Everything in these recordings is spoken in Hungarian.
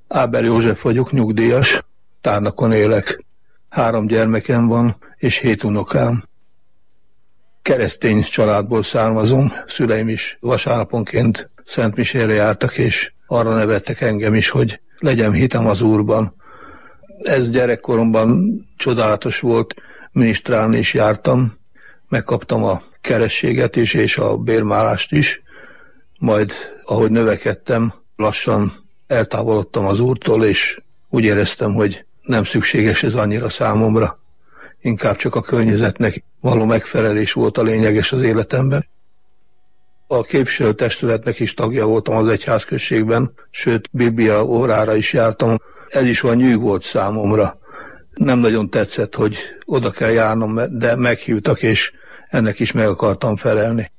Áber József vagyok, nyugdíjas, Tárnakon élek. 3 gyermekem van, és 7 unokám. Keresztény családból származom, szüleim is vasárnaponként szentmisére jártak, és arra nevettek engem is, hogy legyen hitem az Úrban. Ez gyerekkoromban csodálatos volt, minisztrálni is jártam, megkaptam a kerességet is, és a bérmálást is, majd ahogy növekedtem, lassan eltávolodtam az Úrtól, és úgy éreztem, hogy nem szükséges ez annyira számomra. Inkább csak a környezetnek való megfelelés volt a lényeges az életemben. A képviselőtestületnek is tagja voltam az egyházközségben, sőt, Biblia órára is jártam. Ez is olyan nyűg volt számomra. Nem nagyon tetszett, hogy oda kell járnom, de meghívtak, és ennek is meg akartam felelni.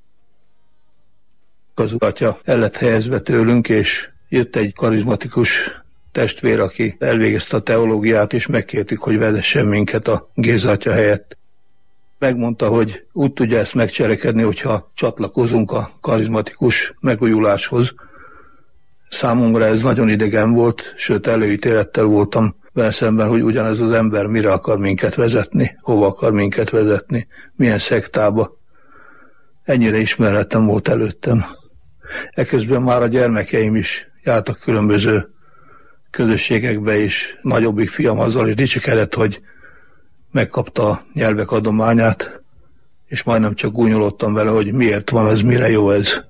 Az atya el lett helyezve tőlünk, és jött egy karizmatikus testvér, aki elvégezte a teológiát, és megkértük, hogy vezessen minket a Géza atya helyett. Megmondta, hogy úgy tudja ezt megcselekedni, hogyha csatlakozunk a karizmatikus megújuláshoz. Számomra ez nagyon idegen volt, sőt előítélettel voltam vele szemben, hogy ugyanez az ember mire akar minket vezetni, hova akar minket vezetni, milyen szektába. Ennyire ismeretem volt előttem. Eközben már a gyermekeim is jártak különböző közösségekbe, és nagyobbik fiam azzal is dicsekedett, hogy megkapta a nyelvek adományát, és majdnem csak gúnyolottam vele, hogy miért van ez, mire jó ez.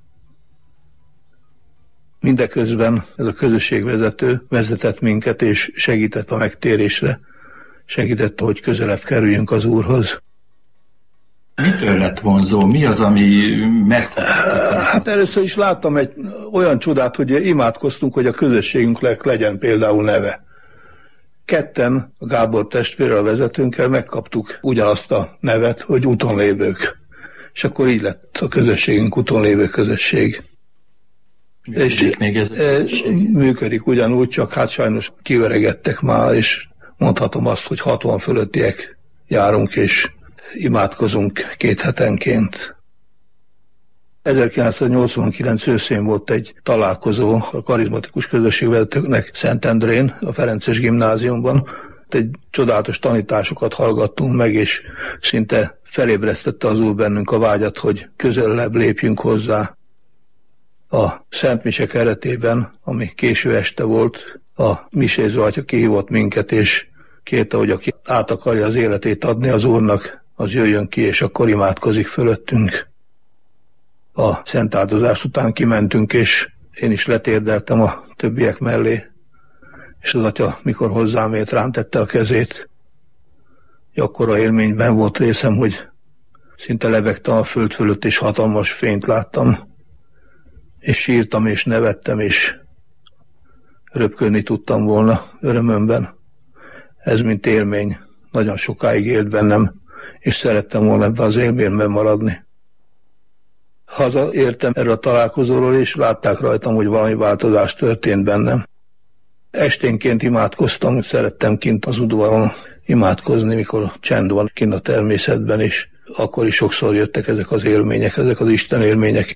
Mindeközben ez a közösségvezető vezetett minket, és segített a megtérésre, segített, hogy közelebb kerüljünk az Úrhoz. Mitől lett vonzó? Mi az, ami megfogta? Hát először is láttam egy olyan csodát, hogy imádkoztunk, hogy a közösségünknek legyen például neve. Ketten, a Gábor testvérrel, a vezetőnkkel megkaptuk ugyanazt a nevet, hogy utonlévők. És akkor így lett a közösségünk utonlévő közösség. Működik még ez a közösség? Működik ugyanúgy, csak hát sajnos kiöregedtek már, és mondhatom azt, hogy 60 fölöttiek járunk, és imádkozunk 2 hetenként. 1989 őszén volt egy találkozó a karizmatikus közösségvezetőknek Szentendrén, a Ferences gimnáziumban. Egy csodálatos tanításokat hallgattunk meg, és szinte felébresztette az Úr bennünk a vágyat, hogy közelebb lépjünk hozzá. A Szent Mise keretében, ami késő este volt, a miséző atya kihívott minket, és kérte, hogy aki át akarja az életét adni az Úrnak, az jöjjön ki, és akkor imádkozik fölöttünk. A szent áldozás után kimentünk, és én is letérdeltem a többiek mellé, és az atya, mikor hozzám ért, rám tette a kezét. Akkora élményben volt részem, hogy szinte lebegtem a föld fölött, és hatalmas fényt láttam, és sírtam, és nevettem, és röpködni tudtam volna örömömben. Ez mint élmény nagyon sokáig élt bennem, és szerettem volna ebben az élményben maradni. Hazaértem erről a találkozóról, és látták rajtam, hogy valami változás történt bennem. Esténként imádkoztam, szerettem kint az udvaron imádkozni, mikor csend van kint a természetben, és akkor is sokszor jöttek ezek az élmények, ezek az Isten élmények.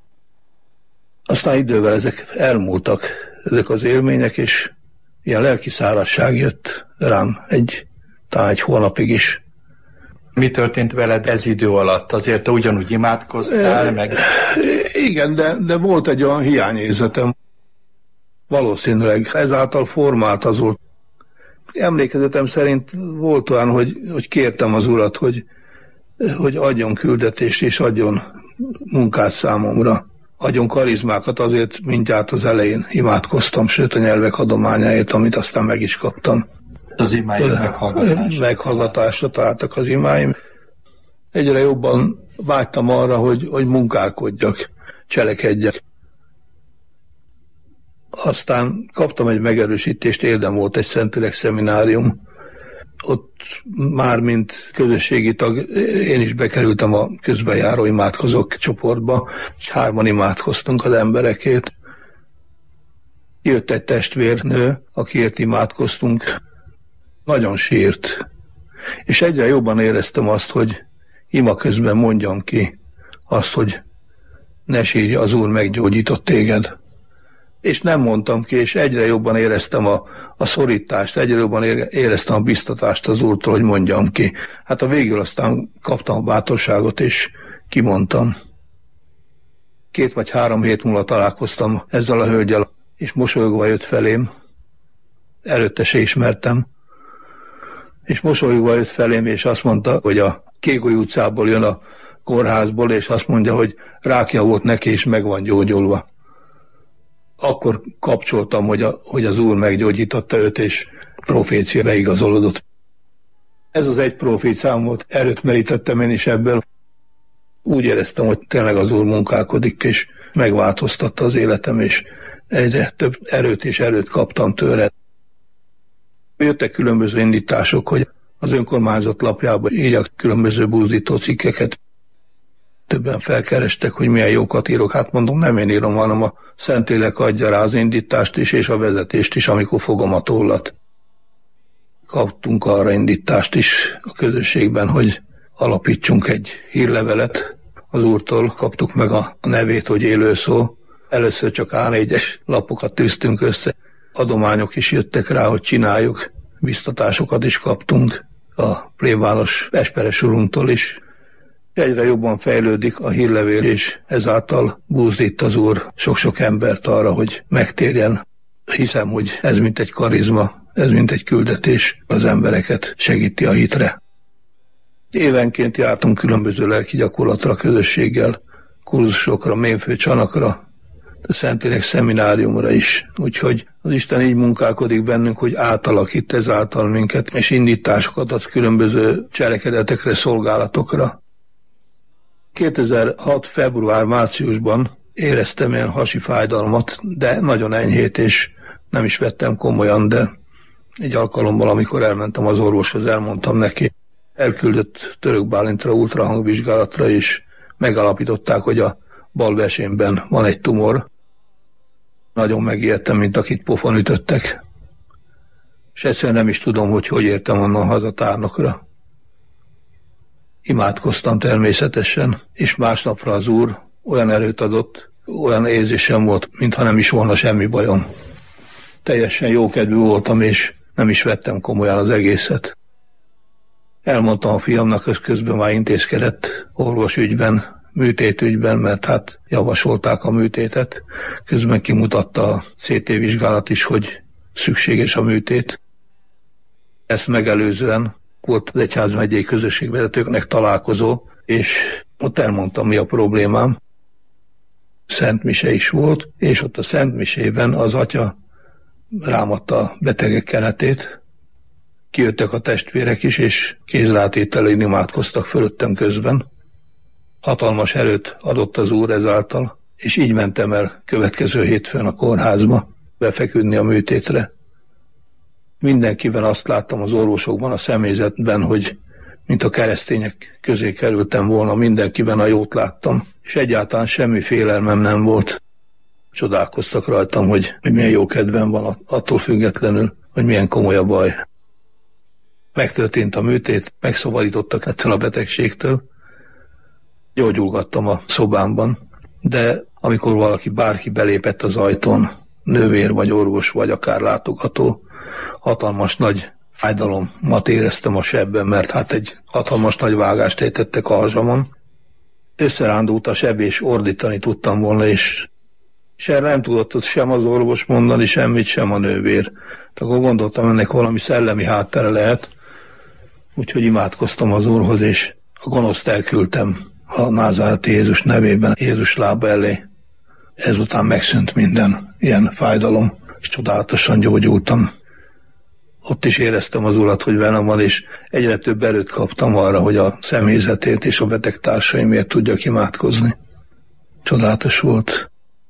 Aztán idővel ezek elmúltak, ezek az élmények, és ilyen lelki szárazság jött rám talán egy hónapig is. Mi történt veled ez idő alatt? Azért te ugyanúgy imádkoztál, meg... Igen, de volt egy olyan hiányérzetem. Valószínűleg ezáltal formált az Úr. Emlékezetem szerint volt olyan, hogy kértem az Urat, hogy adjon küldetést és adjon munkát számomra. Adjon karizmákat, azért mindjárt az elején imádkoztam, sőt a nyelvek adományáért, amit aztán meg is kaptam. Az imáim meghallgatásra találtak az imáim. Egyre jobban vágytam arra, hogy munkálkodjak, cselekedjek. Aztán kaptam egy megerősítést, Érden volt egy Szentlélek szeminárium. Ott már mint közösségi tag én is bekerültem a közbenjáró imádkozók csoportba, és 3-an imádkoztunk az emberekért. Jött egy testvérnő, akiért imádkoztunk, nagyon sírt, és egyre jobban éreztem azt, hogy ima közben mondjam ki azt, hogy ne sírj, az Úr meggyógyított téged. És nem mondtam ki, és egyre jobban éreztem a szorítást, egyre jobban éreztem a biztatást az Úrtól, hogy mondjam ki. Hát a végül aztán kaptam a bátorságot, és kimondtam. 2 vagy 3 hét múlva találkoztam ezzel a hölgyel, és mosolyogva jött felém. Előtte se ismertem. És mosolyogva jött felém, és azt mondta, hogy a Kégoly utcából jön a kórházból, és azt mondja, hogy rákja volt neki, és meg van gyógyulva. Akkor kapcsoltam, hogy az Úr meggyógyította őt, és proféciára igazolódott. Ez az egy proféciám volt, erőt merítettem én is ebből. Úgy éreztem, hogy tényleg az Úr munkálkodik, és megváltoztatta az életem, és egyre több erőt kaptam tőle. Jöttek különböző indítások, hogy az önkormányzat lapjában írjak különböző buzdító cikkeket. Többen felkerestek, hogy milyen jókat írok. Hát mondom, nem én írom, hanem a Szentlélek adja rá az indítást is, és a vezetést is, amikor fogom a tollat. Kaptunk arra indítást is a közösségben, hogy alapítsunk egy hírlevelet. Az Úrtól kaptuk meg a nevét, hogy Élő szó. Először csak A4-es lapokat tűztünk össze. Adományok is jöttek rá, hogy csináljuk. Biztatásokat is kaptunk a plébános Esperes úrunktól is. Egyre jobban fejlődik a hírlevél, és ezáltal buzdít az Úr sok-sok embert arra, hogy megtérjen. Hiszem, hogy ez mint egy karizma, ez mint egy küldetés, az embereket segíti a hitre. Évenként jártunk különböző lelki gyakorlatra a közösséggel, kurzusokra, mémfőcsanakra, a Szentlélek szemináriumra is. Úgyhogy az Isten így munkálkodik bennünk, hogy átalakít ezáltal minket, és indításokat ad különböző cselekedetekre, szolgálatokra. 2006. február-márciusban éreztem ilyen hasi fájdalmat, de nagyon enyhét, és nem is vettem komolyan, de egy alkalommal, amikor elmentem az orvoshoz, elmondtam neki, elküldött Török Bálintra ultrahangvizsgálatra, és megalapították, hogy a bal vesémben van egy tumor. Nagyon megijedtem, mint akit pofon ütöttek. És egyszerűen nem is tudom, hogy értem onnan haza tárnokra. Imádkoztam természetesen, és másnapra az Úr olyan erőt adott, olyan érzésem volt, mintha nem is volna semmi bajom. Teljesen jókedvű voltam, és nem is vettem komolyan az egészet. Elmondtam a fiamnak, közben már intézkedett orvosügyben, műtétügyben, mert hát javasolták a műtétet. Közben kimutatta a CT vizsgálat is, hogy szükséges a műtét. Ezt megelőzően volt az egyházmegyei közösségvezetőknek találkozó, és ott elmondtam, mi a problémám. Szent mise is volt, és ott a Szent misében az atya rámadta a betegek kenetét. Kijöttek a testvérek is, és kézrátételén imádkoztak fölöttem közben. Hatalmas erőt adott az Úr ezáltal, és így mentem el következő hétfőn a kórházba, befeküdni a műtétre. Mindenkiben azt láttam az orvosokban, a személyzetben, hogy mint a keresztények közé kerültem volna, mindenkiben a jót láttam, és egyáltalán semmi félelmem nem volt. Csodálkoztak rajtam, hogy milyen jó kedvem van, attól függetlenül, hogy milyen komoly a baj. Megtörtént a műtét, megszabadítottak ettől a betegségtől, gyógyulgattam a szobámban, de amikor bárki belépett az ajtón, nővér vagy orvos, vagy akár látogató, hatalmas nagy fájdalomat éreztem a sebben, mert hát egy hatalmas nagy vágást ejtettek a hazsamon. Összerándult a seb, és ordítani tudtam volna, és erre nem tudott sem az orvos mondani, semmit, sem a nővér. Akkor gondoltam, ennek valami szellemi háttere lehet, úgyhogy imádkoztam az Úrhoz, és a gonoszt elküldtem a názáreti Jézus nevében, Jézus lába elé. Ezután megszűnt minden ilyen fájdalom, és csodálatosan gyógyultam. Ott is éreztem az Urat, hogy velem van, és egyre több erőt kaptam arra, hogy a személyzetét és a betegtársaimért tudjak imádkozni. Csodálatos volt.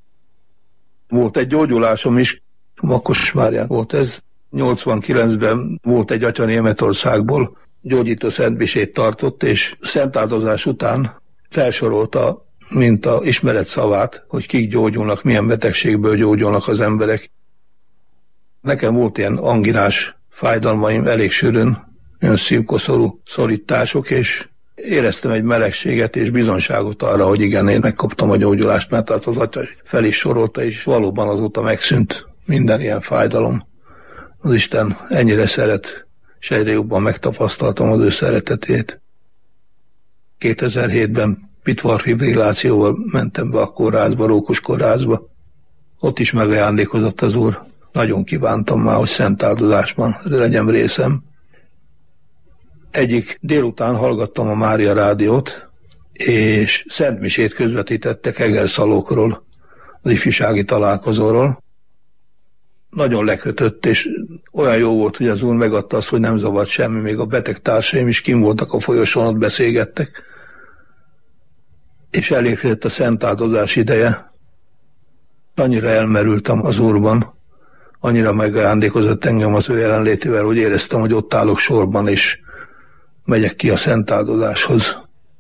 Volt egy gyógyulásom is, Makosvárján volt ez. 89-ben volt egy atya Németországból, gyógyító szentmisét tartott, és szentáldozás után felsorolta, mint a ismeret szavát, hogy kik gyógyulnak, milyen betegségből gyógyulnak az emberek. Nekem volt ilyen anginás fájdalmaim elég sűrűn, olyan szívkoszorú szorítások, és éreztem egy melegséget és bizonságot arra, hogy igen, én megkaptam a gyógyulást, mert az atya fel is sorolta, és valóban azóta megszűnt minden ilyen fájdalom. Az Isten ennyire szeret, és egyre jobban megtapasztaltam az ő szeretetét. 2007-ben pitvarfibrillációval mentem be a kórházba, Rókus kórházba. Ott is megajándékozott az Úr. Nagyon kívántam már, hogy szent áldozásban legyen részem. Egyik délután hallgattam a Mária rádiót, és szentmisét közvetítettek Egerszalókról, az ifjúsági találkozóról. Nagyon lekötött, és olyan jó volt, hogy az Úr megadta azt, hogy nem zavart semmi, még a beteg társaim is kim voltak a folyosón, ott beszélgettek. És elérkezett a szent áldozás ideje. Annyira elmerültem az Úrban, annyira megajándékozott engem az ő jelenlétével, hogy éreztem, hogy ott állok sorban, és megyek ki a szent áldozáshoz.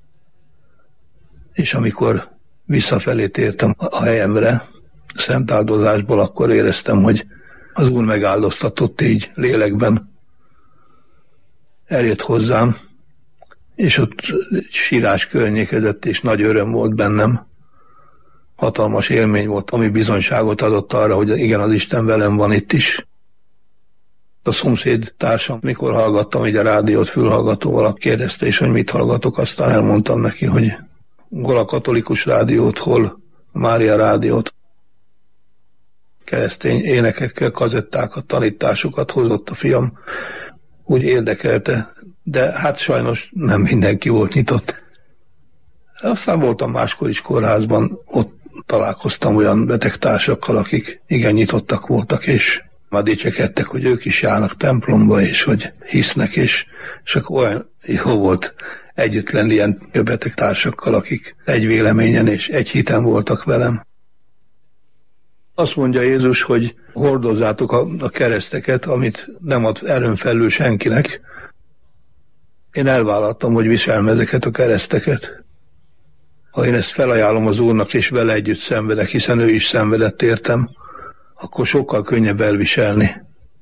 És amikor visszafelé tértem a helyemre, a szent áldozásból, akkor éreztem, hogy az Úr megáldoztatott így lélekben. Eljött hozzám, és ott sírás környékezett, és nagy öröm volt bennem. Hatalmas élmény volt, ami bizonyságot adott arra, hogy igen, az Isten velem van itt is. A szomszéd társam, mikor hallgattam így a rádiót fülhallgatóval, kérdezte is, hogy mit hallgatok, aztán elmondtam neki, hogy hol a katolikus rádiót, hol a Mária rádiót. Keresztény énekekkel, kazettákat, tanításokat hozott a fiam, úgy érdekelte, de hát sajnos nem mindenki volt nyitott. Aztán voltam máskor is kórházban, ott találkoztam olyan betegtársakkal, akik igen nyitottak voltak, és már dicsekedtek, hogy ők is járnak templomba, és hogy hisznek, és akkor olyan jó volt együtt lenni ilyen betegtársakkal, akik egy véleményen és egy hiten voltak velem. Azt mondja Jézus, hogy hordozzátok a kereszteket, amit nem ad erőn felül senkinek. Én elvállaltam, hogy viselem ezeket a kereszteket. Ha én ezt felajánlom az Úrnak, és vele együtt szenvedek, hiszen ő is szenvedett értem, akkor sokkal könnyebb elviselni.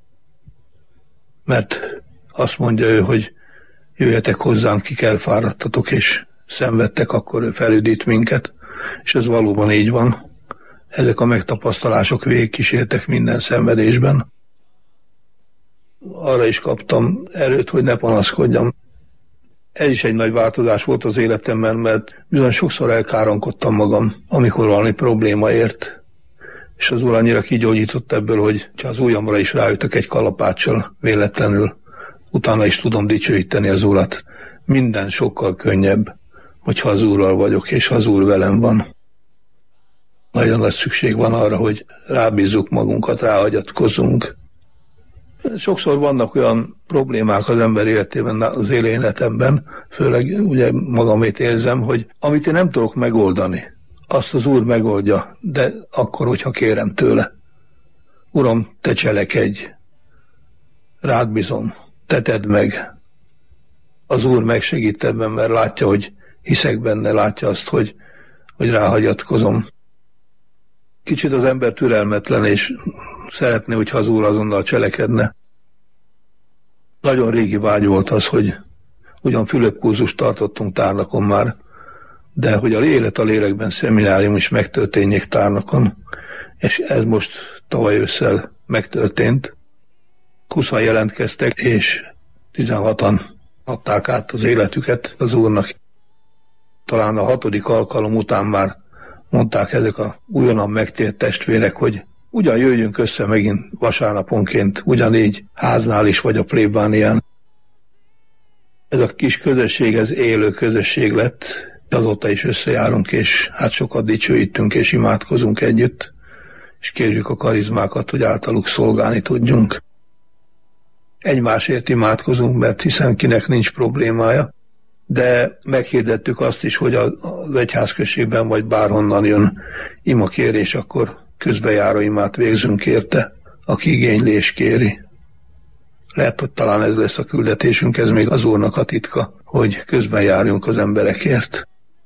Mert azt mondja ő, hogy jöjjetek hozzám, kik elfáradtatok, és szenvedtek, akkor ő felüdít minket. És ez valóban így van. Ezek a megtapasztalások végigkísértek minden szenvedésben. Arra is kaptam erőt, hogy ne panaszkodjam. Ez is egy nagy változás volt az életemben, mert bizony sokszor elkáronkodtam magam, amikor valami probléma ért. És az Úr annyira kigyógyított ebből, hogy ha az ujjamra is ráütök egy kalapáccsal véletlenül, utána is tudom dicsőíteni az Urat. Minden sokkal könnyebb, hogyha az Úrral vagyok, és ha az Úr velem van. Nagyon nagy szükség van arra, hogy rábízzuk magunkat, ráhagyatkozzunk. Sokszor vannak olyan problémák az ember életében, az életemben, főleg ugye magamét érzem, hogy amit én nem tudok megoldani, azt az Úr megoldja, de akkor, hogyha kérem tőle. Uram, te cselekedj, rád bízom, te tedd meg. Az Úr megsegít ebben, mert látja, hogy hiszek benne, látja azt, hogy ráhagyatkozom. Kicsit az ember türelmetlen, és szeretné, hogyha az Úr azonnal cselekedne. Nagyon régi vágy volt az, hogy ugyan Fülöp-kurzust tartottunk Tárnakon már, de hogy a Élet a lélekben szeminárium is megtörténjék Tárnakon, és ez most tavaly ősszel megtörtént. 20-an jelentkeztek, és 16-an adták át az életüket az Úrnak. Talán a 6. alkalom után már mondták ezek a újonnan megtért testvérek, hogy ugyan jöjjünk össze megint vasárnaponként, ugyanígy háznál is, vagy a plébánián. Ez a kis közösség, ez élő közösség lett, azóta is összejárunk, és hát sokat dicsőítünk, és imádkozunk együtt, és kérjük a karizmákat, hogy általuk szolgálni tudjunk. Egymásért imádkozunk, mert hiszen kinek nincs problémája, de meghirdettük azt is, hogy az egyházközségben vagy bárhonnan jön imakérés, akkor közbejáró imát végzünk érte, aki igényli és kéri. Lehet, hogy talán ez lesz a küldetésünk, ez még az Úrnak a titka, hogy közben járjunk az emberekért.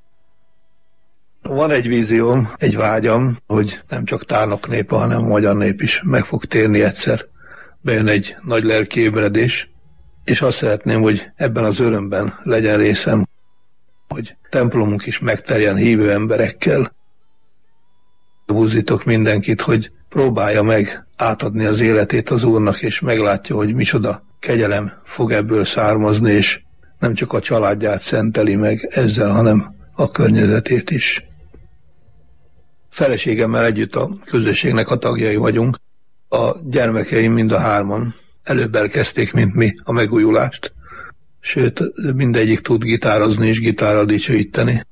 Van egy vízióm, egy vágyam, hogy nem csak Tárnok népe, hanem a magyar nép is meg fog térni egyszer. Bejön egy nagy lelki ébredés, és azt szeretném, hogy ebben az örömben legyen részem. hogy templomunk is megterjen hívő emberekkel. Buzdítok mindenkit, hogy próbálja meg átadni az életét az Úrnak, és meglátja, hogy micsoda kegyelem fog ebből származni, és nem csak a családját szenteli meg ezzel, hanem a környezetét is. Feleségemmel együtt a közösségnek a tagjai vagyunk. A gyermekeim mind a 3 előbb elkezdték, mint mi a megújulást. Sőt, mindegyik tud gitározni és gitárral dicsőíteni.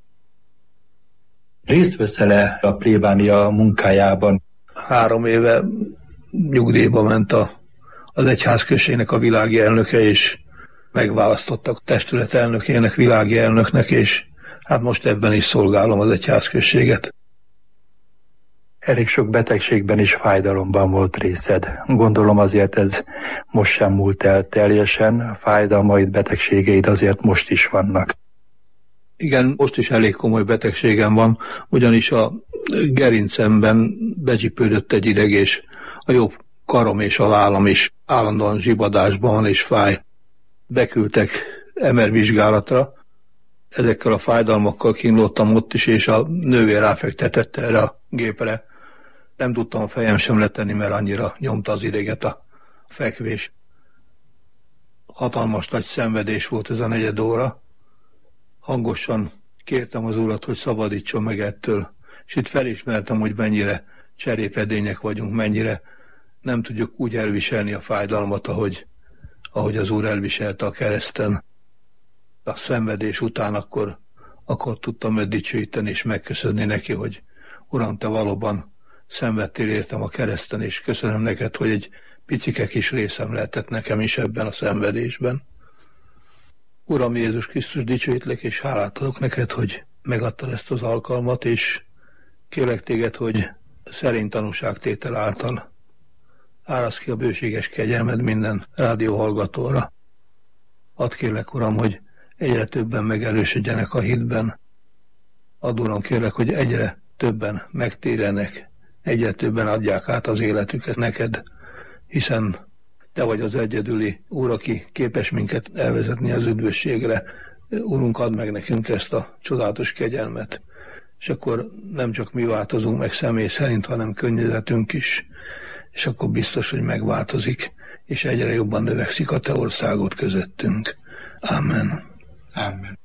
Részt veszel-e a plébánia munkájában? 3 éve nyugdíjba ment az egyházközségnek a világi elnöke, és megválasztottak a testület elnökének, világi elnöknek, és hát most ebben is szolgálom az egyházközséget. Elég sok betegségben és fájdalomban volt részed. Gondolom azért ez most sem múlt el teljesen, fájdalmaid, betegségeid azért most is vannak. Igen, most is elég komoly betegségem van, ugyanis a gerincemben becsipődött egy ideg, és a jobb karom és a vállam is állandóan zsibadásban van és fáj. Beküldtek MR vizsgálatra, ezekkel a fájdalmakkal kínlottam ott is, és a nővér ráfektetett erre a gépre. Nem tudtam a fejem sem letenni, mert annyira nyomta az ideget a fekvés. Hatalmas nagy szenvedés volt ez a 4 óra. Hangosan kértem az Urat, hogy szabadítson meg ettől, és itt felismertem, hogy mennyire cserépedények vagyunk, mennyire nem tudjuk úgy elviselni a fájdalmat, ahogy az Úr elviselte a kereszten. A szenvedés után akkor tudtam őt dicsőíteni és megköszönni neki, hogy Uram, te valóban szenvedtél értem a kereszten, és köszönöm neked, hogy egy picike kis részem lehetett nekem is ebben a szenvedésben. Uram Jézus Krisztus, dicsőítlek, és hálát adok neked, hogy megadtad ezt az alkalmat, és kérlek téged, hogy szerény tanúságtétel által árasz ki a bőséges kegyelmed minden rádióhallgatóra. Add kérlek, Uram, hogy egyre többen megerősödjenek a hitben. Add, Uram, kérlek, hogy egyre többen megtérjenek, egyre többen adják át az életüket neked, hiszen te vagy az egyedüli Úr, aki képes minket elvezetni az üdvösségre. Úrunk, add meg nekünk ezt a csodálatos kegyelmet, és akkor nem csak mi változunk meg személy szerint, hanem környezetünk is, és akkor biztos, hogy megváltozik, és egyre jobban növekszik a te országod közöttünk. Amen. Amen.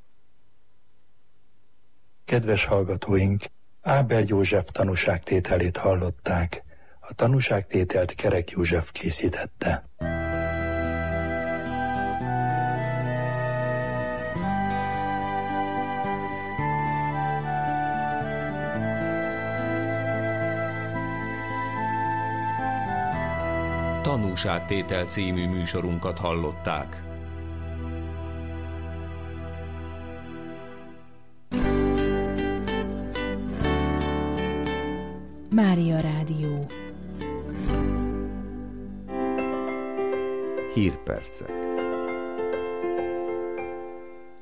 Kedves hallgatóink, Ábel József tanúságtételét hallották. A tanúságtételt Kerek József készítette. Tanúságtétel című műsorunkat hallották. Mária Rádió. Hírpercek.